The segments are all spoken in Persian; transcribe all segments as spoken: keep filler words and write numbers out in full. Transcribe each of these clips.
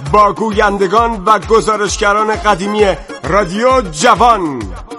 با گویندگان و گزارشگران قدیمی رادیو جوان.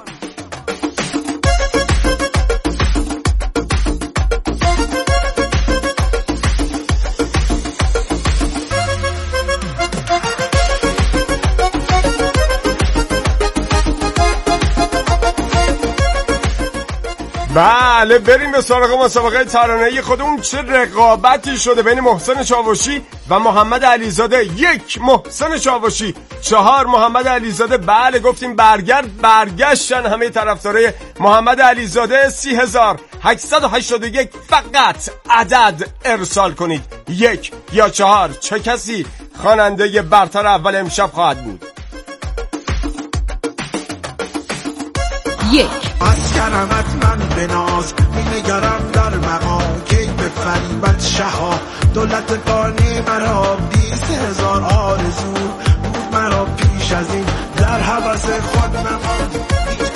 بله بریم به سراغ مسابقه ترانه‌ای خودمون. چه رقابتی شده بین محسن چاوشی و محمد علیزاده. یک محسن چاوشی، چهار محمد علیزاده. بله گفتیم برگرد، برگشتن همه طرفدارای محمد علیزاده. سی هزار هشتصد و هشتاد و یک فقط عدد ارسال کنید، یک یا چهار. چه کسی خواننده برتر اول امشب خواهد بود؟ یک از کرمت من به ناز می نگرم در مقام کی به فریبت شها دولت قانی مرا بیست هزار آرزو بود مرا پیش از این در حوث خود نماند.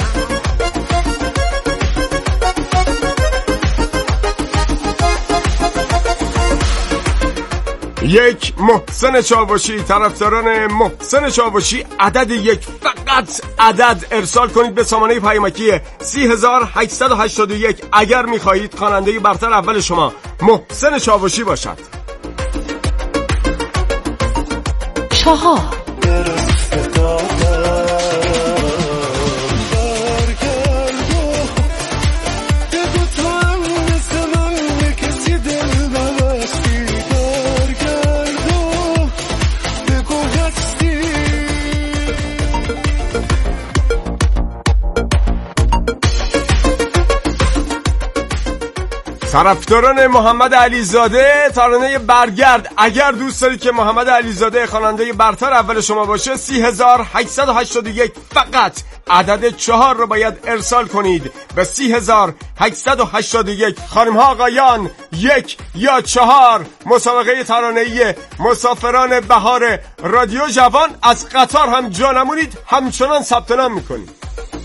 یک محسن چاوشی. طرفداران محسن چاوشی عدد یک فقط عدد ارسال کنید به سامانه پیامکی سی هزار هشتصد و هشتاد و یک اگر میخواهید خواننده برتر اول شما محسن چاوشی باشد. چهار طرفداران محمد علیزاده ترانه برگرد. اگر دوست دارید که محمد علیزاده خواننده برتر اول شما باشه سی هزار هشتصد و هشتاد و یک فقط عدد چهار رو باید ارسال کنید به سی هزار هشتصد و هشتاد و یک. خانم ها آقایان، یک یا چهار. مسابقه ترانه‌ای مسافران بهار رادیو جوان. از قطار هم جا نمونید، همچنان ثبت نام میکنید.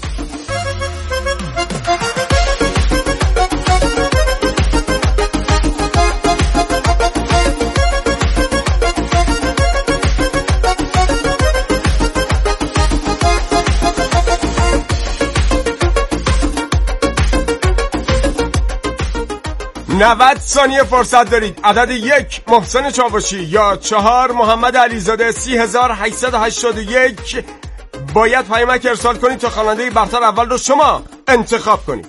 نود ثانیه فرصت دارید. عدد یک محسن چاوشی یا چهار محمد علیزاده. سی هزار هشتصد و هشتاد و یک باید پیامک ارسال کنید تا خواننده برتر اول رو شما انتخاب کنید.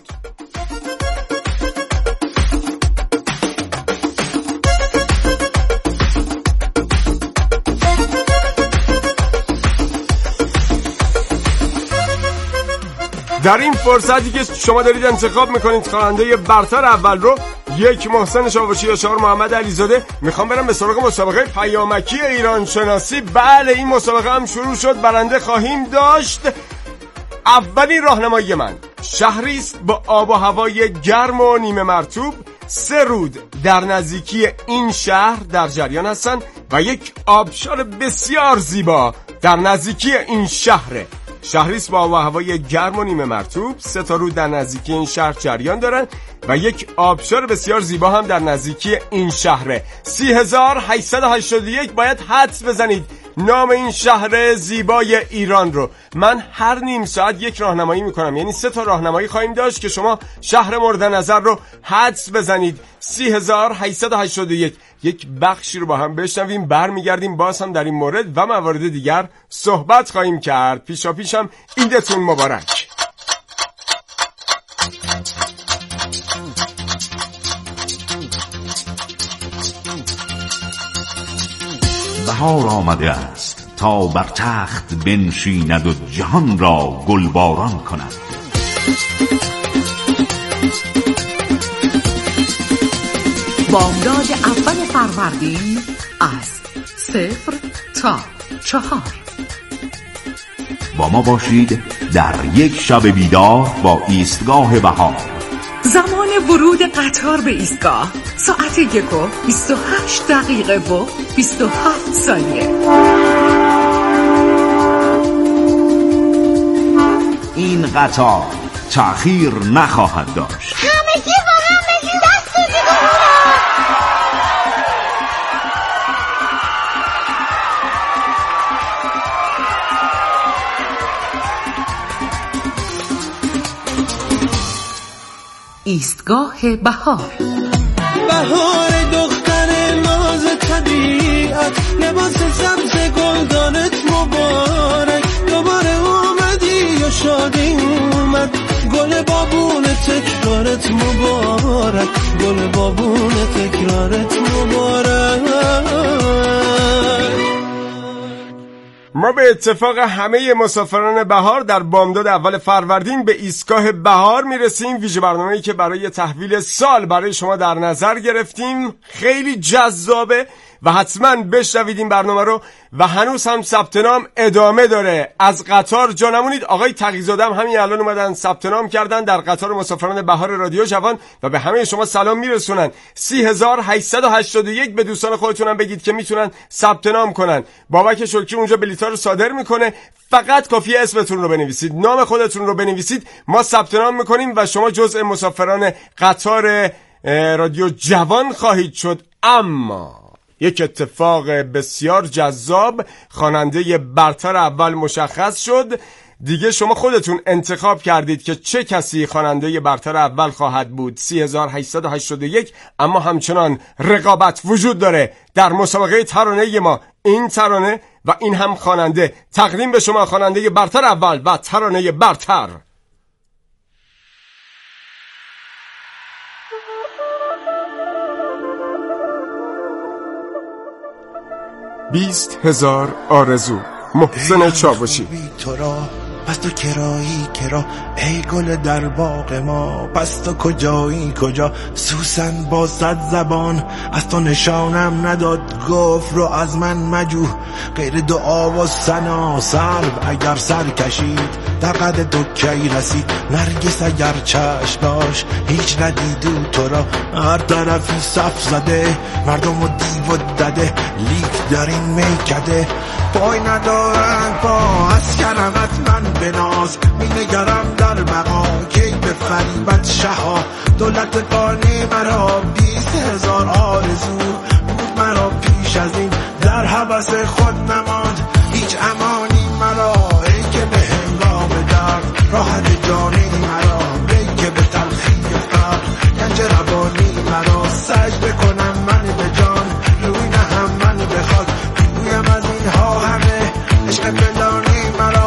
در این فرصتی که شما دارید انتخاب میکنید خواننده برتر اول رو، یک محسن چاوشی یا چهار محمد علیزاده، میخوام برم به سراغ مسابقه پیامکی ایران شناسی. بله این مسابقه هم شروع شد، برنده خواهیم داشت. اولین راهنمایی من: شهری است با آب و هوای گرم و نیمه مرطوب. سه رود در نزدیکی این شهر در جریان هستند و یک آبشار بسیار زیبا در نزدیکی این شهره. شهری است با آب و هوای گرم و نیمه مرطوب. سه تا رود در نزدیکی این شهر جریان دارن و یک آبشار بسیار زیبا هم در نزدیکی این شهره. سی هزار هشتصد و هشتاد و یک باید حدس بزنید نام این شهر زیبای ایران رو. من هر نیم ساعت یک راهنمایی میکنم، یعنی سه تا راهنمایی خواهیم داشت که شما شهر مورد نظر رو حدس بزنید. سی هزار هشتصد و هشتاد و یک. یک بخشی رو با هم بشنویم، برمیگردیم باز هم در این مورد و موارد دیگر صحبت خواهیم کرد. پیشا پیشم عیدتون مبارک. بهار آمده است تا بر تخت بنشیند و جهان را گلباران کند. بامداد اول فروردین از صفر تا چهار. با ما باشید در یک شب بیدار با ایستگاه بهار. زمان ورود قطار به ایستگاه ساعت یک و بیست و هشت دقیقه و بیست و هفت ثانیه. این قطار تأخیر نخواهد داشت. همگی با هم بگید دست دیگه. ایستگاه بهار. بهار دختر ناز طبیعت، لباس سبز گلدانت مبارک، دوباره اومدی و شادی اومد، گل بابون تکرارت مبارک، گل بابون تکرارت مبارک. ما به اتفاق همه مسافران بهار در بامداد اول فروردین به ایستگاه بهار میرسیم. ویژه برنامه‌ای که برای تحویل سال برای شما در نظر گرفتیم خیلی جذابه و حتما بشنوید این برنامه رو و هنوز هم ثبت نام ادامه داره. از قطار جا نمونید. آقای تقی‌زاده هم همین الان اومدن ثبت نام کردن در قطار مسافران بهار رادیو جوان و به همه شما سلام میرسونن. سی هزار و هشتصد و هشتاد و یک به دوستان خودتونم بگید که میتونن ثبت نام کنن. بابک شکری اونجا بلیطا رو صادر میکنه. فقط کافیه اسمتون رو بنویسید، نام خودتون رو بنویسید، ما ثبت نام میکنیم و شما جزء مسافران قطار رادیو جوان خواهید شد. اما یک اتفاق بسیار جذاب، خواننده برتر اول مشخص شد. دیگه شما خودتون انتخاب کردید که چه کسی خواننده برتر اول خواهد بود. سی هزار و هشتصد و هشتاد و یک. اما همچنان رقابت وجود داره در مسابقه ترانه ما. این ترانه و این هم خواننده. تقدیم به شما خواننده برتر اول و ترانه برتر. بیست هزار آرزو، محسن چاوشی. تو را پس تو کرایی کرا، ای گل در باغ ما، پس تو کجایی کجا، سوسن با صد زبان از تو نشانم نداد، گفت رو از من مجو، غیر دعا و ثنا، سرو اگر سر کشید در قد تو کی رسید، نرگس اگر چشم داشت هیچ ندیدو تو را، هر طرفی صف زده مردم و دیو و دده، لیک در این میکده پای ندارن پا، از کرمت من بناز می نگرم در بقا، کی به فریبت شها، دولت قانی مرا، بیست هزار آرزو بود مرا پیش از این، در حبس خود نماند هیچ امانی مرا، ای که به هنگام درد راحت جانی مرا، ای که به تلخی فقر گنج ربانی مرا، سجده کنم من به جان روی نهم من به خاک، گویم از اینها همه عشق پنهانی مرا.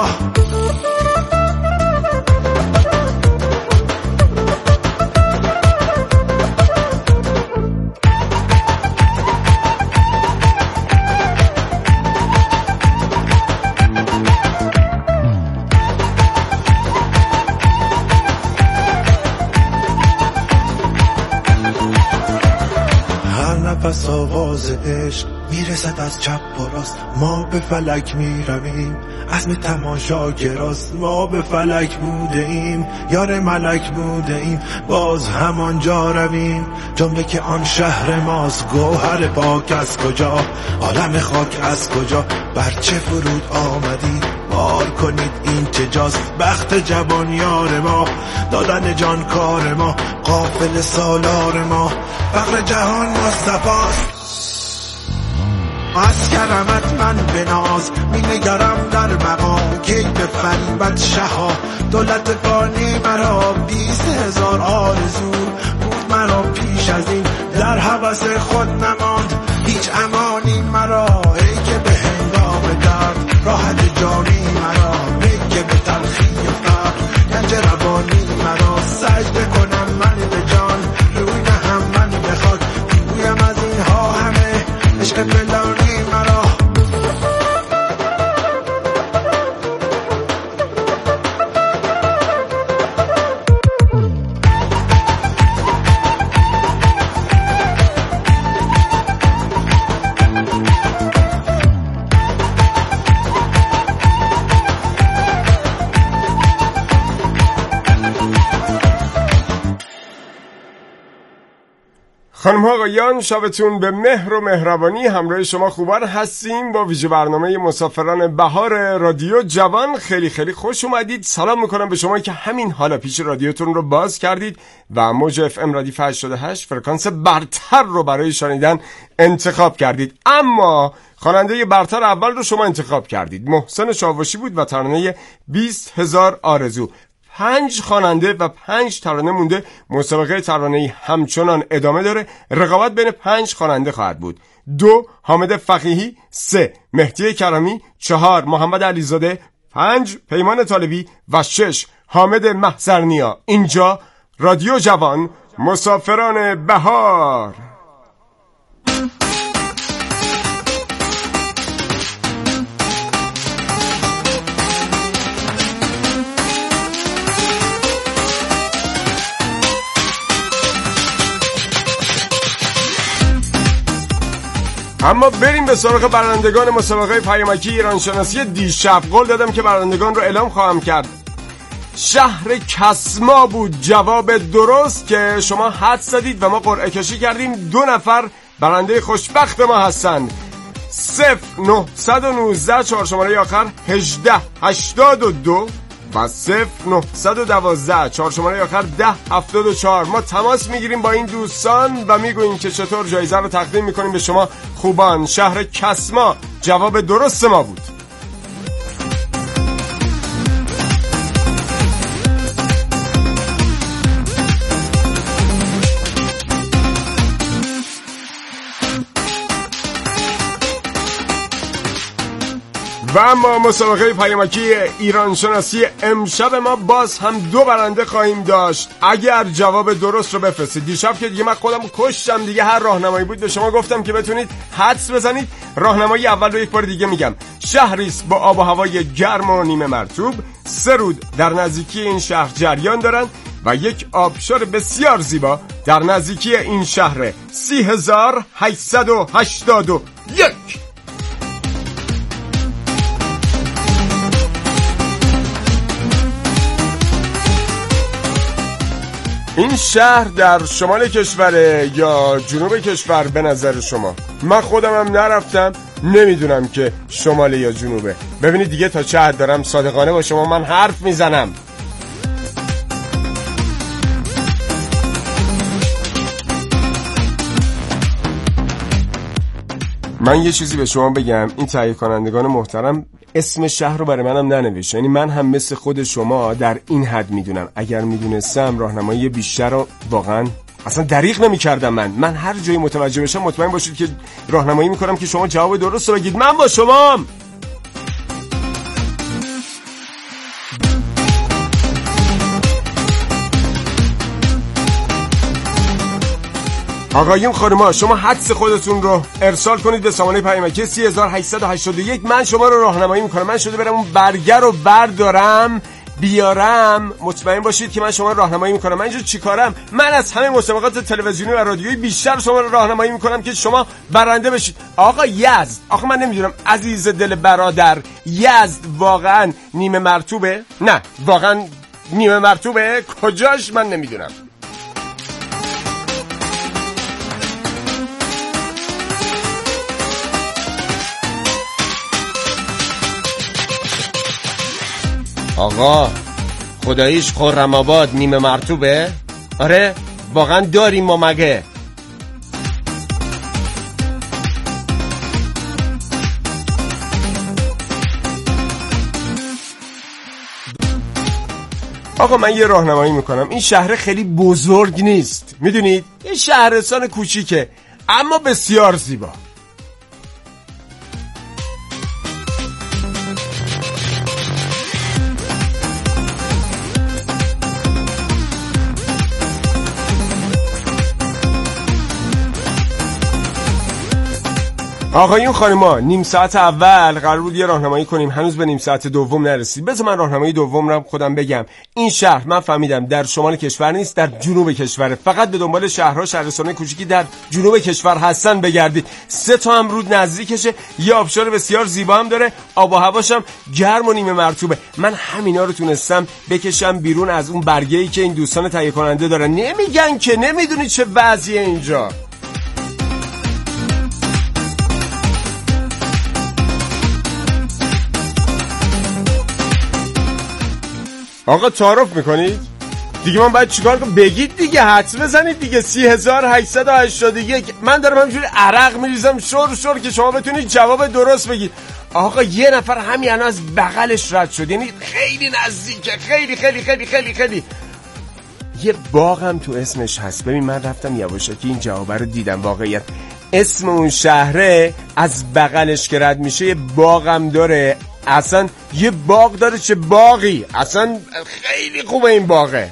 نفس آواز عشق میرسد از چپ و راست، ما به فلک میرویم عزم تماشا گراست، ما به فلک بوده ایم یار ملک بوده ایم، باز همانجا رویم جمله که آن شهر ماست، گوهر پاک از کجا، عالم خاک از کجا، بر چه فرود آمدید بار کنید این چه جاست، بخت جوان یار ما، دادن جان کار ما، قافل سالار ما، فقر جهان مصطفاست، از کرمت من بناز می نگرم در مقام، کی به فریبت شها، دولت فانی مرا، بیست هزار آرزو بود مرا پیش از این، در حبس خود نماند هیچ امانی مرا، ای که به هنگام درد راحت جانی مرا، ای که به تلخی فقر گنج ربانی مرا، سجده کنم من به جان روی نهم من به خاک، گویم از اینها همه عشق پنهانی مرا. خانم ها آقایان، شبتون به مهر و مهربانی. همراه شما خوبان هستیم با ویژه برنامه مسافران بهار رادیو جوان. خیلی خیلی خوش اومدید. سلام میکنم به شما که همین حالا پیش رادیوتون رو باز کردید و موج اف ام رادیو هشتاد و هشت فرکانس برتر رو برای شنیدن انتخاب کردید. اما خواننده برتر اول رو شما انتخاب کردید. محسن چاوشی بود و ترانه بیست هزار آرزو. پنج خواننده و پنج ترانه مونده. مسابقه ترانه‌ای همچنان ادامه داره. رقابت بین پنج خواننده خواهد بود. دو حامد فقیهی، سه مهدی کرمی، چهار محمد علیزاده، پنج پیمان طالبی و شش حامد محضرنیا. اینجا رادیو جوان، مسافران بهار. اما بریم به سراغ برندگان مسابقه پیامکی ایران شناسی دیشب. قول دادم که برندگان رو اعلام خواهم کرد. شهر کسما بود جواب درست که شما حد زدید و ما قرعه کشی کردیم. دو نفر برنده خوشبخت ما هستند. صفر نهصد و نوزده چهار شماره آخر هجده هشتاد و دو و صفر نهصد و دوازده چهار شماره آخر ده هفتاد و چهار. ما تماس میگیریم با این دوستان و میگوییم که چطور جایزه رو تقدیم میکنیم به شما خوبان. شهر کسما جواب درست ما بود. و اما مسابقه پیامکی ایران شناسی امشب ما باز هم دو برنده خواهیم داشت اگر جواب درست رو بفرستید. دیشب که دیگه من خودم کشتم دیگه، هر راهنمایی بود به شما گفتم که بتونید حدس بزنید. راهنمایی اول رو یک بار دیگه میگم. شهریست با آب و هوای گرم و نیمه مرطوب، سه رود در نزدیکی این شهر جریان دارن و یک آبشار بسیار زیبا در نزدیکی این شهر. سی هزار هشتصد و هشتاد و یک. این شهر در شمال کشوره یا جنوب کشور به نظر شما؟ من خودم هم نرفتم، نمیدونم که شماله یا جنوبه. ببینید دیگه تا چه حد دارم صادقانه با شما من حرف میزنم. من یه چیزی به شما بگم. این تهیه کنندگان محترم اسم شهر رو برای منم ننوشت. یعنی من هم مثل خود شما در این حد میدونم. اگر میدونستم راهنمایی بیشتر رو واقعا اصلا دریغ نمی‌کردم. من من هر جایی متوجه بشم مطمئن باشید که راهنمایی میکنم که شما جواب درست رو بگید. من با شمام. آقایون خانم‌ها، شما حدس خودتون رو ارسال کنید به سامانه پیامکی سی هزار هشتصد و هشتاد و یک. من شما رو راهنمایی میکنم. من شده برم اون برگر رو بردارم بیارم. مطمئن باشید که من شما رو راهنمایی میکنم. من اینجا چیکارم؟ من از همه مسابقات تلویزیونی و رادیویی بیشتر شما رو راهنمایی میکنم که شما برنده بشید. آقا یزد، آخه من نمیدونم عزیز دل برادر، یزد واقعا نیمه مرطوبه؟ نه واقعا نیمه مرطوبه؟ کجاش من نمیدونم. آقا خداییش خرم آباد نیمه مرطوبه؟ آره واقعا داریم ما مگه؟ آقا من یه راهنمایی میکنم. این شهر خیلی بزرگ نیست، میدونید؟ یه شهرستان کوچیکه اما بسیار زیبا. آقایون خانما، نیم ساعت اول قرار بود یه راهنمایی کنیم، هنوز به نیم ساعت دوم نرسید. بذار من راهنمایی دوم رو خودم بگم. این شهر من فهمیدم در شمال کشور نیست، در جنوب کشوره. فقط به دنبال شهرها، شهرستان‌های کوچیکی در جنوب کشور هستن بگردید. سه تا هم رود نزدیکشه، یه آبشار بسیار زیبا هم داره، آب و هواش هم گرم و نیمه مرطوبه. من همینا رو تونستم بکشم بیرون از اون برگه‌ای که این دوستان تهیه کننده دارن. نمیگن که نمیدونی چه وضعیه اینجا. آقا تعارف میکنید؟ دیگه من باید چیکار کنم؟ بگید دیگه، حدس بزنید دیگه. سی هزار هشتصد و هشتاد و یک. من دارم همینجوری عرق میریزم شور شور که شما بتونید جواب درست بگید. آقا یه نفر همین الان از بغلش رد شد، یعنی خیلی نزدیکه، خیلی خیلی خیلی خیلی خیلی. یه باغ هم تو اسمش هست. ببین من رفتم یواشکی این جواب رو دیدم، واقعیت اسم اون شهره از بغلش که رد میشه یه باغ هم داره. اصلا یه باغ داره، چه باغی، اصلا خیلی خوبه این باغه.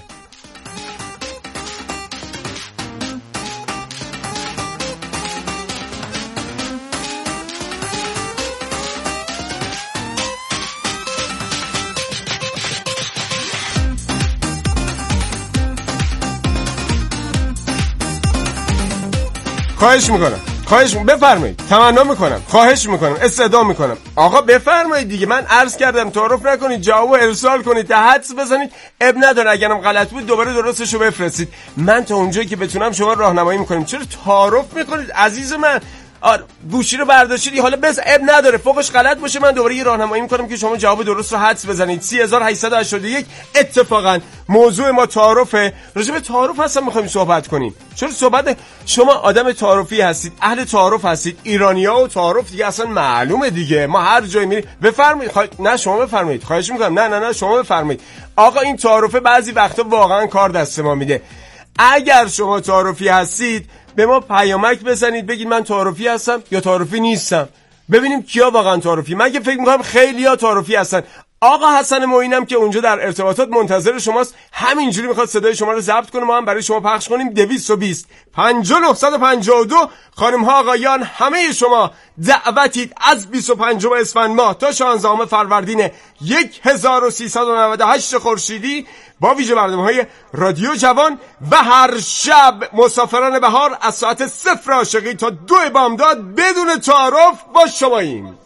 خواهش میکنم خواهش میکنم بفرمایید، تمنا میکنم، خواهش میکنم، استدعا میکنم. آقا بفرمایید دیگه، من عرض کردم تعارف نکنید، جواب ارسال کنید، حدس بزنید، اب نداره، اگرم غلط بود دوباره درستشو بفرستید. من تا اونجایی که بتونم شما راهنمایی میکنم. چرا تعارف میکنید عزیز من؟ آره گوشی رو برداشتید، حالا بس اب نداره، فوقش غلط باشه من دوباره یه راهنمایی میکنم که شما جواب درست رو حدس بزنید. سه هزار و هشتصد و هشتاد و یک اتفاقا موضوع ما تعارفه. راجع به تعارف هستم میخوایم صحبت کنیم. چرا صحبت شما آدم تعارفی هستید، اهل تعارف هستید، ایرانی‌ها و تعارف دیگه اصلا معلومه دیگه، ما هر جایی میریم. بفرمایید خوا... نه شما بفرمایید، خواهش میکنم. نه نه نه شما بفرمایید. آقا این تعارفه بعضی وقتا واقعا کار دست ما میده. اگر شما تعارفی هستید به ما پیامک بزنید، بگید من تعارفی هستم یا تعارفی نیستم، ببینیم کیا واقعا تعارفی. من که فکر میکنم خیلی‌ها تعارفی هستن. آقا حسن معینم که اونجا در ارتباطات منتظر شماست، همینجوری میخواد صدای شما رو ضبط کنه، ما هم برای شما پخش کنیم. دویست و بیست پنجاه و نه پنجاه و دو. خانم ها آقایان همه شما دعوتید از بیست و پنجم اسفند ماه تا شانزدهم فروردین هزار و سیصد و نود و هشت خورشیدی با ویژه برنامه‌های رادیو جوان و هر شب مسافران بهار از ساعت صفر عاشقی تا دو بامداد بدون تعارف با شماییم.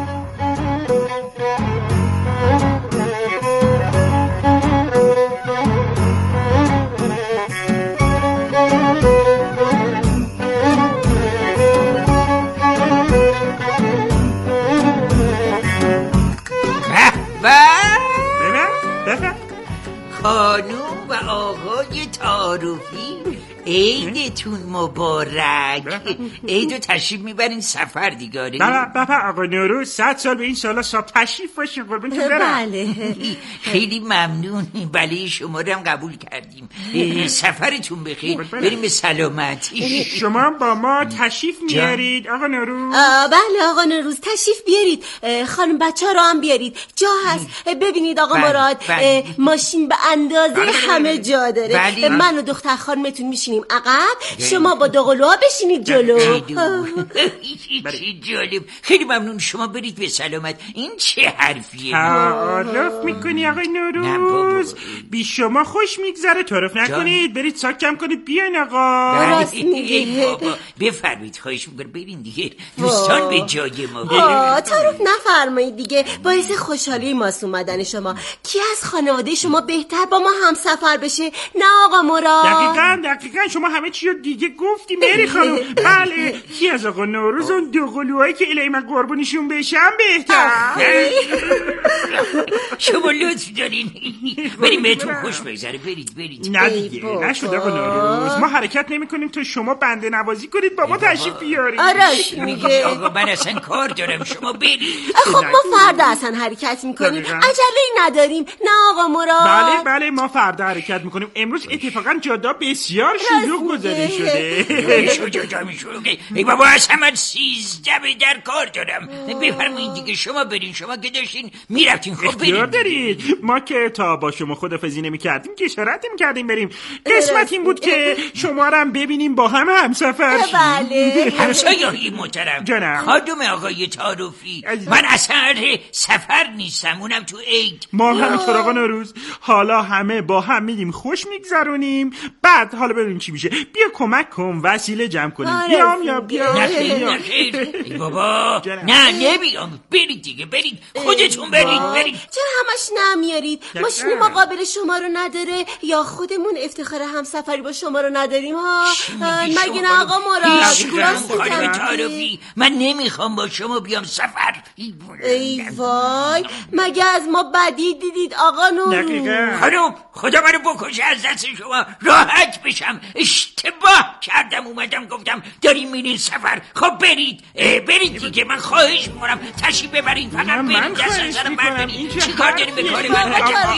خانوم و آقای تعارفی عیدتون مبارک. عیدو تشریف میبرین سفر دیگاره. بله بله آقا نوروز صد سال به این سالا صاحب تشریف باشین قربونتون برم. بله خیلی ممنون، بله شما رو هم قبول کردیم. سفرتون بخیر، بریم به سلامتی. شما با ما تشریف میارید آقا نوروز؟ بله آقا نوروز تشریف بیارید، خانم بچه ها رو هم بیارید، جا هست. ببینید آقا بله. مراد بله. ماشین به اندازه بله. همه جا داره. بله. من و دختر خانمتون میشینیم عقب، شما با دوقلوها بشینید جلو. چه جالب، خیلی ممنون. شما برید به سلامت. این چه حرفیه؟ تعارف میکنی آقای نوروز؟ بی شما خوش میگذره، تعارف نکنید، برید ساک کم کنید بیاین آقا. راست میگه. بفرمایید، خواهش میکنم برین دیگه، دوستان به جای ما. تعارف نفرمایید دیگه، باعث خوشحالی ماست اومدن شما. کی از خانواده شما بهتر با ما همسفر بشه؟ نه آقا مراد؟ دقیقاً دقیقاً شما همه چی رو دیگه گفتی مری خانم. بله کی از آقا نوروز اون دو قلوهایی که الهی من قربونشون بشم بهتر. شما لطف دارین، بریم بهتون خوش بگذره. برید برید. نه دیگه نشد آقا نوروز، ما حرکت نمی کنیم تا شما بنده نوازی کنید بابا تشریف بیارید. آراش میگه آقا من اصلا کار دارم، شما برید. خب ما فردا اصلا حرکت میکنیم، عجله‌ای نداریم. نه آقا مراد؟ بله بله ما فردا حرکت میکنیم. امروز اتفاقا جادا بسیار شلوغ گذاری شده. شجاع میشوره. ای بابا اصلا من سیزده به در کار دارم. بفرمایید دیگه شما برین، شما که داشتین میرفتین. خب اختیار برید دارید. ما که تا با شما خدافظی نمی کردیم که اشارت نمی کردیم بریم. قسمت این بود که شما رو هم ببینیم با هم همسفر. بله همسایه‌های محترم، جانم. خانم آقای تعارفی، من اصلا اهل سفر نیستم، اونم تو عید. ما همینطور آقا نوروز، حالا همه با هم میریم خوش میگذرونیم، بعد حالا ببینیم چی میشه. بیا کمک کن وسیله جمع کنیم. بیام یا بیا؟ نخیر نخیر ای بابا نه نمیام. برید دیگه، برید خودتون، برید برید. چرا همش نمیارید؟ ماشین مقابل شما رو نداره یا خودمون افتخار همسفری با شما رو نداریم ها؟ مگه نه آقا مراد؟ خانم تعارفی، من نمیخوام با شما بیام سفر. ای وای، مگه از ما بدی دیدید آقا نوروز؟ خانم خدا منو بکشه از دست شما راحت بشم. اشتباه کردم اومدم گفتم داریم میرین سفر. خب برید برید دیگه، من خواهش میکنم تشریف ببرین، فقط برید دست از سرم بردارید. چی کار داریم به کار من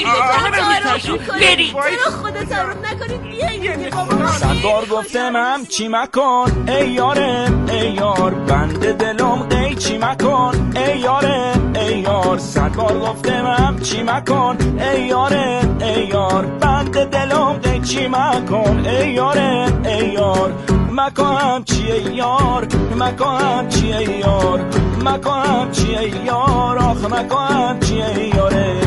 برید. خدا تعارف نکنید بیایید. صد بار گفتمم چی مکن ای یاره ای یار، بند دلم ای چی مکن ای یاره ای یار. صد بار گفتمم چی مکن ای یاره ای یار، بند دلم ای چی مکن ای یاره ای یار. مکن چیه یار مکن چیه یار مکن چیه یار آخ مکن چیه یاره.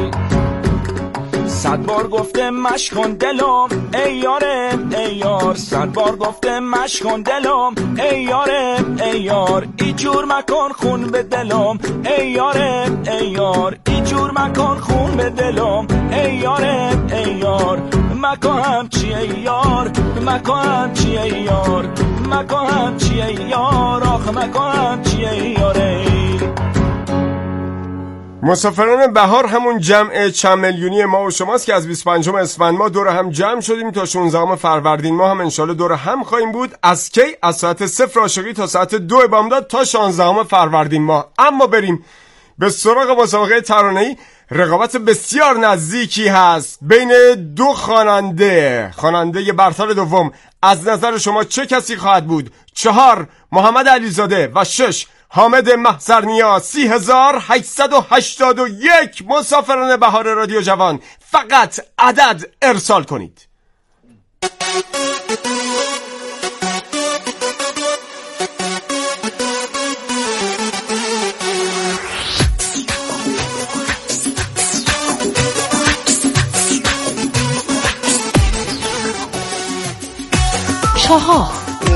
صد بار گفته مشکن دلم ای یاره ای یار، صد بار گفته مشکن دلم ای یاره ای یار. ای جور مکن خون به دلم ای یاره ای یار، ای جور مکن خون به دلم ای یاره ای یار. مکن چیه یار مکن چیه یار مکن چیه یار آخ مکن چیه یاره. مسافران بهار همون جمع چند میلیونی ما و شماست که از بیست و پنجم اسفند ما دور هم جمع شدیم تا شانزدهم فروردین ما هم انشالله دور هم خواهیم بود. از کی؟ از ساعت صفر عاشقی تا ساعت دو بامداد تا شانزدهم فروردین ما. اما بریم به سراغ مسابقه ترانه‌ای. رقابت بسیار نزدیکی هست بین دو خواننده. خواننده برتر دوم از نظر شما چه کسی خواهد بود؟ چهار محمد علیزاده و شش حامد محضرنیا. سی هزار هشتصد و هشتاد و یک مسافران بهار رادیو جوان، فقط عدد ارسال کنید. چهار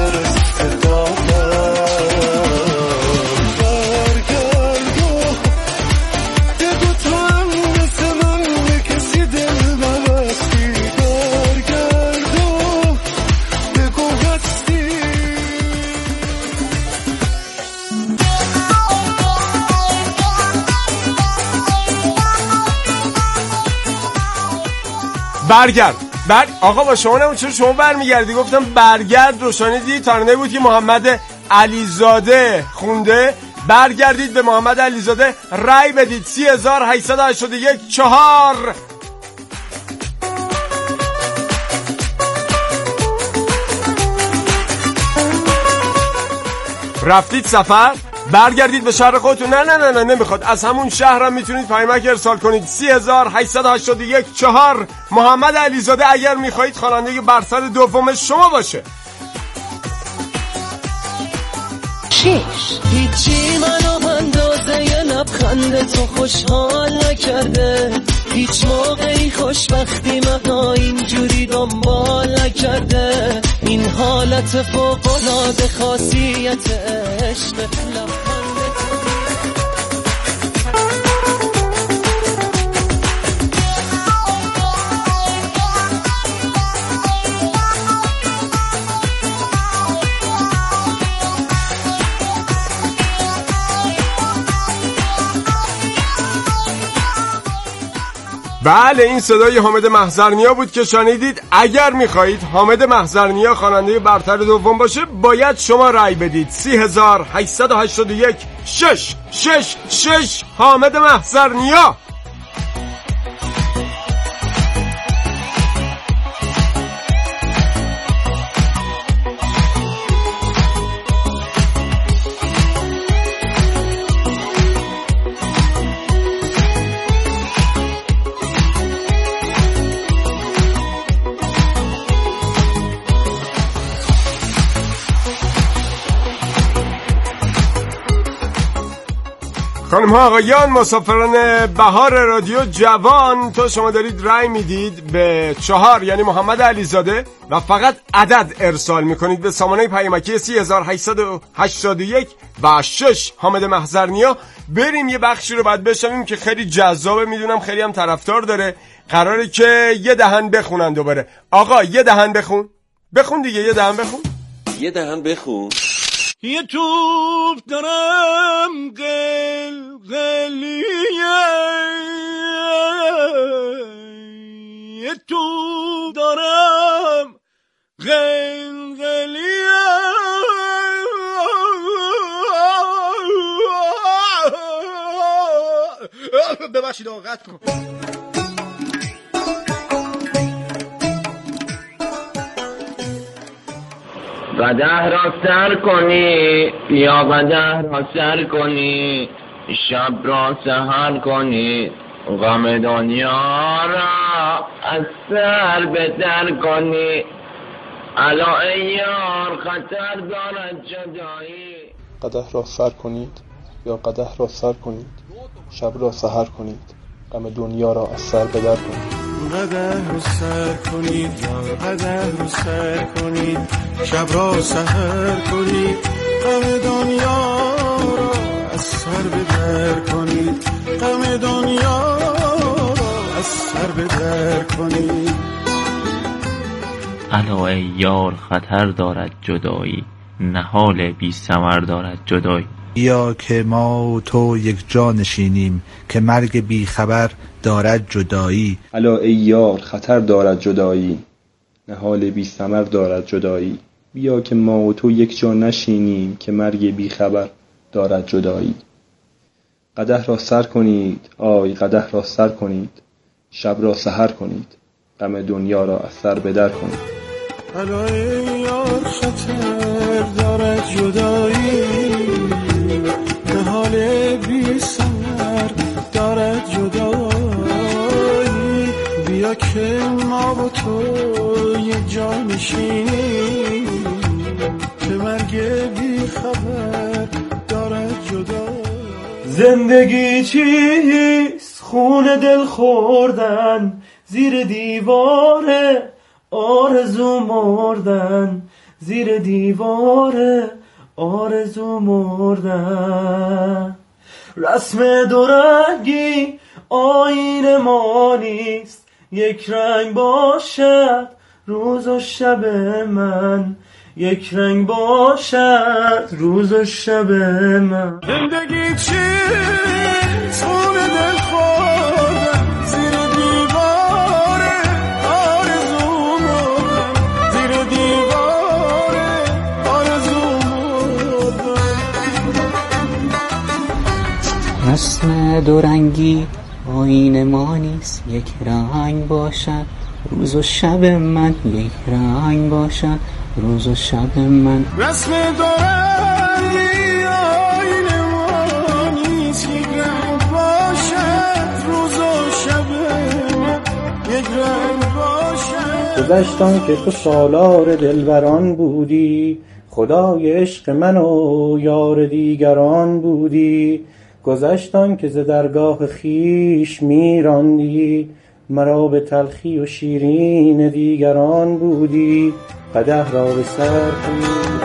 برگرد بر آقا با شما نمون، چرا شما برمیگردی؟ گفتم برگرد رو شنیدی؟ ترانه بود که محمد علیزاده خونده. برگردید به محمد علیزاده رای بدید. سی هزار هشتصد و هشتاد و یک چهار. رفتید سفر؟ برگردید به شهر خودتون. نه نه نه نه نمیخواد. از همون شهرم میتونید پیامک ارسال کنید. سی هزار هشتصد و هشتاد و یک چهار. محمد علیزاده اگر میخواهید خواننده برتر دوم شما باشه. شش هیچی منو اندازه یه لبخند تو خوشحال نکرده، هیچ موقعی خوشبختی منو اینجوری دنبال نکرده. این حالت فوق‌العاده خاصیت عشق لبخند بله این صدای حامد محضرنیا بود که شنیدید. اگر میخواهید حامد محضرنیا خواننده برتر دوم باشه باید شما رأی بدید. سی هزار هشتصد و هشتاد و یک شش شش شش حامد محضرنیا. خانم ها آقایان، مسافران بهار رادیو جوان، تو شما دارید رای میدید به چهار یعنی محمد علیزاده و فقط عدد ارسال میکنید به سامانه پیامکی سی هزار هشتصد و هشتاد و یک و شش حامد محضرنیا. بریم یه بخشی رو بعد بشنویم که خیلی جذابه، میدونم خیلی هم طرفدار داره. قراره که یه دهن بخونن دوباره. آقا یه دهن بخون بخون دیگه یه دهن بخون یه دهن بخون. یه توپ دارم قلقلیه، یه توپ دارم غلغلی ببخشید آقت کن. قدح را سر کنی یا قدح را سر کنی، شب را سحر کنی، غم دنیا را از سر بدر کنی. الا ای یار خطر دارد جدایی. قدح را سر کنید یا قدح را سر کنید، شب را سحر کنید، غم دنیا را از سر بدر کنید. قدح را سر کنید یا قدح را سر کنید، شب را سحر کنید، غم دنیا را از سر بدر کنید، غم دنیا را از سر بدر کنید. الا ای یار خطر دارد جدایی، نهال بی ثمر دارد جدایی. یا که ما و تو یک جا نشینیم، که مرگ بی خبر دارد جدایی. الا ای یار خطر دارد جدایی، نهال بی ثمر دارد جدایی. بیا که ما و تو یک جا نشینیم، که مرگ بی خبر دارد جدایی. قدح را سر کنید، آی قدح را سر کنید، شب را سحر کنید، غم دنیا را از سر بدر کنید. الا ای یار خطر دارد جدایی، نهال بی ثمر دارد جدایی. بیا که ما با تو یک جا نشینیم، که مرگ بی خبر دارد جدایی. زندگی چیست؟ خون دل خوردن، زیر دیوار آرزو مردن، زیر دیوار آرزو مردن. رسم دورنگی آیین ما نیست، یک رنگ باشد روز و شب من، یک رنگ باشد روز و شب من. زندگی چیست؟ خون دل خوردن، زیر دیوار آرزو مردن، زیر دیوار آرزو مردن. رسم دورنگی آیین ما نیست، یک رنگ باشد روز و شب من، یک رنگ باشد روز و شب من. رسم دورنگی آیین ما نیست، یک رنگ باشد روز و شب من، یک رنگ باشد. گذشتان که تو سالار دلبران بودی، خدای عشق من و یار دیگران بودی. گذشتان که ز درگاه خیش میراندی، مرا به تلخی و شیرین دیگران بودی. قدح را به سر کنید.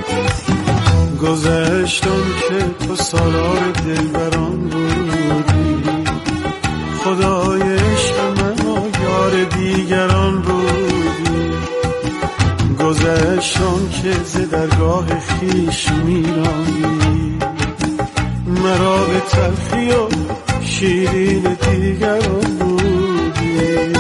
گذشتان که تو سالار دلبران بودی، خدای عشق من و یار دیگران بودی. گذشتان که ز درگاه خیش میراندی، مرا به تلخی و شیرین دیگران بودی.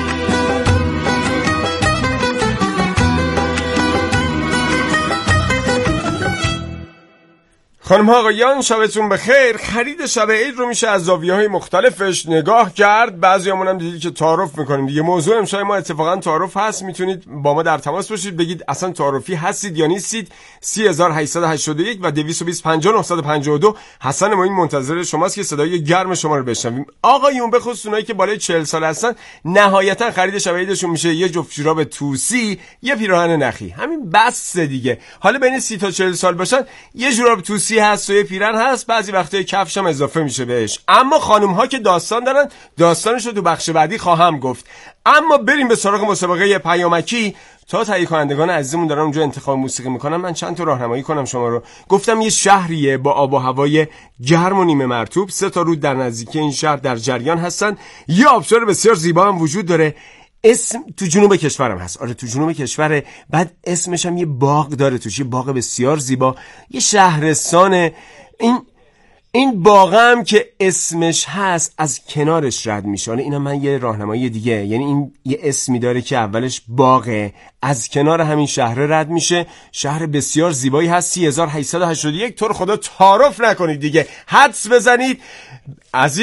خانم ها آقایان شبتون بخیر. خرید شب عید رو میشه از زاویه‌های مختلفش نگاه کرد. بعضیامون هم دیدید که تعارف میکنیم دیگه. موضوع امشب ما اتفاقا تعارف هست. میتونید با ما در تماس باشید، بگید اصلا تعارفی هستید یا نیستید. سی هزار و هشتصد و هشتاد و یک و دویست و بیست پنجاه و نه صد و پنجاه و دو. حسن ما این منتظر شماست که صدای گرم شما رو بشنویم. آقایون به خصوص اونایی که بالای چهل سال هستن، نهایتا خرید شب عیدشون میشه یه جفت جوراب توسی، یه پیراهن نخی. همین بس دیگه. حالا بین سی تا چهل سال باشن، یه جوراب توسی هست و یه پیرن هست، بعضی وقتا کفش هم اضافه میشه بهش. اما خانم ها که داستان دارن، داستانشو تو بخش بعدی خواهم گفت. اما بریم به سراغ مسابقه پیامکی. تا تهیه کنندگان عزیزمون دارن اونجا انتخاب موسیقی میکنن، من چند تا راهنمایی کنم شما رو. گفتم یه شهریه با آب و هوای گرم و نیمه مرطوب، سه تا رود در نزدیکی این شهر در جریان هستن. یه آبشار بسیار زیبا هم وجود داره. اسم تو جنوب کشورم هست. آره تو جنوب کشوره. بعد اسمش هم یه باغ داره توش، یه باغ بسیار زیبا. یه شهرستان. این این باغ هم که اسمش هست از کنارش رد میشه. حالا اینا من یه راهنمایی دیگه، یعنی این یه اسمی داره که اولش باغه، از کنار همین شهر رد میشه. شهر بسیار زیبایی هست. سی هزار و هشتصد و هشتاد و یک. تو رو خدا تعارف نکنید دیگه، حدس بزنید. از